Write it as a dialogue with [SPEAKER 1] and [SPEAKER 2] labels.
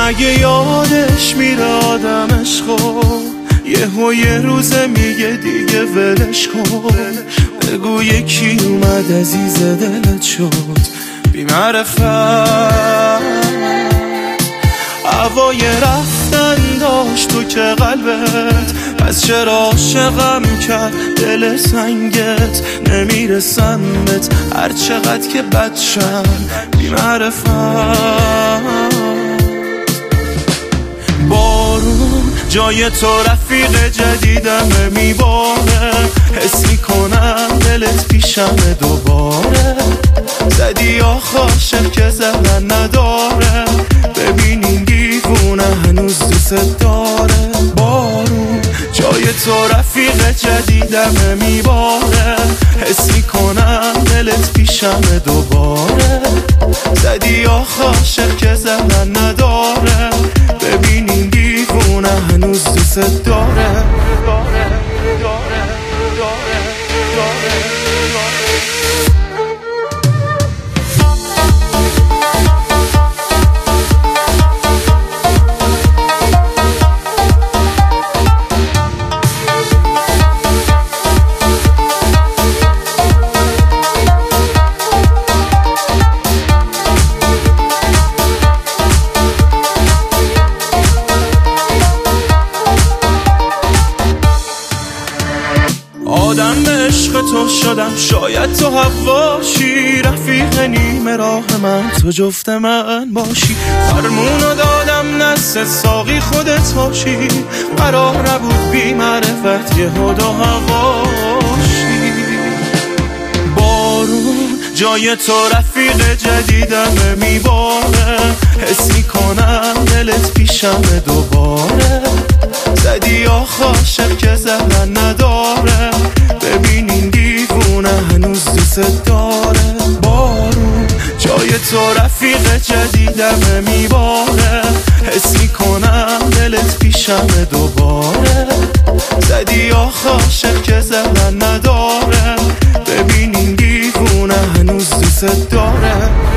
[SPEAKER 1] مگه یادش میره آدم عشقو، یه روزه میگه دیگه ولش کن. بگو یکی اومد عزیز دلت شد بی معرفت، هوای رفتن داشت تو که قلبت، پس چرا عاشقم کرد دل سنگت؟ نمیرسم بهت هر چقدر که بدشم بی معرفت. بارون جای تو رفیق جدیدم میباره، حس میکنم دلت پیشمه دوباره. زدی آخاشم که زدن نداره، ببین این دیوونه هنوز دوست داره. بارون جای تو رفیق جدیدم میباره، حس میکنم دلت پیشمه دوباره. زدی آخاشم که زدن نداره، ببین این دیوونه هنوز دوست داره. آدم به عشق تو شدم، شاید تو حواشی، رفیق نیمه راه من تو جفت من باشی. فرمونو دادم دست ساقی خودت باشی، قرار نبود بی معرفت یه هد و هواشی. بارون جای تو رفیق جدیدم میباره، حس میکنم دلت پیشمه دوباره. زدی آخاشم که زدن نداره، ببین این دیوونه هنوز دوست داره. بارون جای تو رفیق جدیدم میباره، حس میکنم دلت پیشمه دوباره. زدی آخاشم که زدن نداره، ببین این دیوونه هنوز دوست داره.